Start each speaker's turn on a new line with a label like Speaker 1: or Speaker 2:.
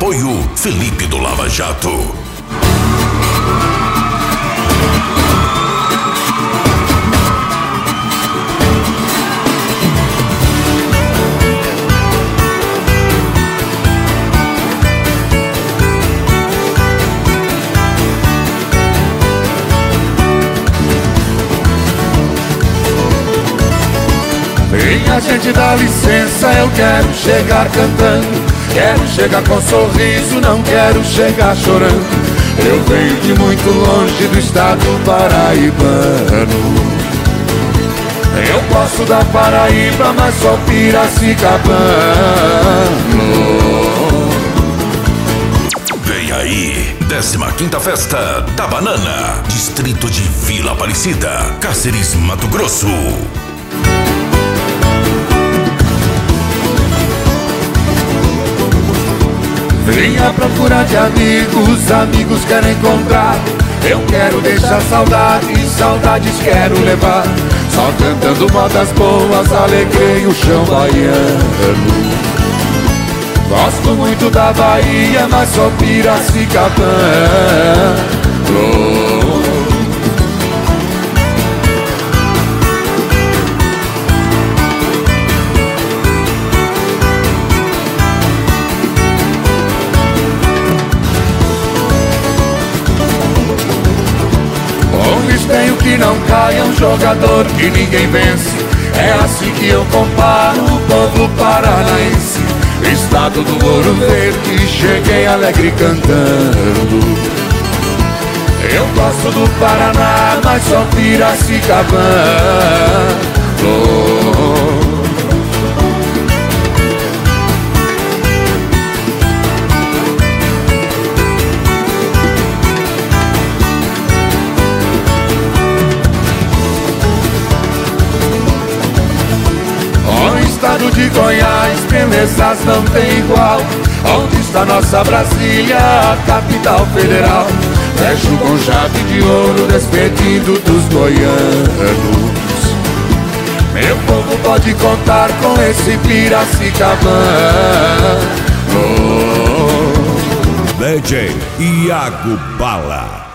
Speaker 1: Apoio Felipe do Lava Jato.
Speaker 2: Minha gente, dá licença, eu quero chegar cantando. Quero chegar com sorriso, não quero chegar chorando. Eu venho de muito longe do estado paraibano. Eu posso da Paraíba, mas sou piracicabano.
Speaker 1: Vem aí, 15ª Festa da Banana, distrito de Vila Aparecida, Cáceres, Mato Grosso.
Speaker 2: Vim à procura de amigos, amigos quero encontrar. Eu quero deixar saudades, saudades quero levar. Só cantando modas boas, alegrei o chão baiano. Gosto muito da Bahia, mas sou piracicabano. Tenho que não caia um jogador que ninguém vence. É assim que eu comparo o povo paranaense. Estado do Ouro Verde, cheguei alegre cantando. Eu gosto do Paraná, mas sou piracicabano. Estado de Goiás, belezas não tem igual. Onde está nossa Brasília, a capital federal? Fecho com chave de ouro, despedindo dos goianos. Meu povo pode contar com esse piracicabano.
Speaker 3: DJ Iago Bala.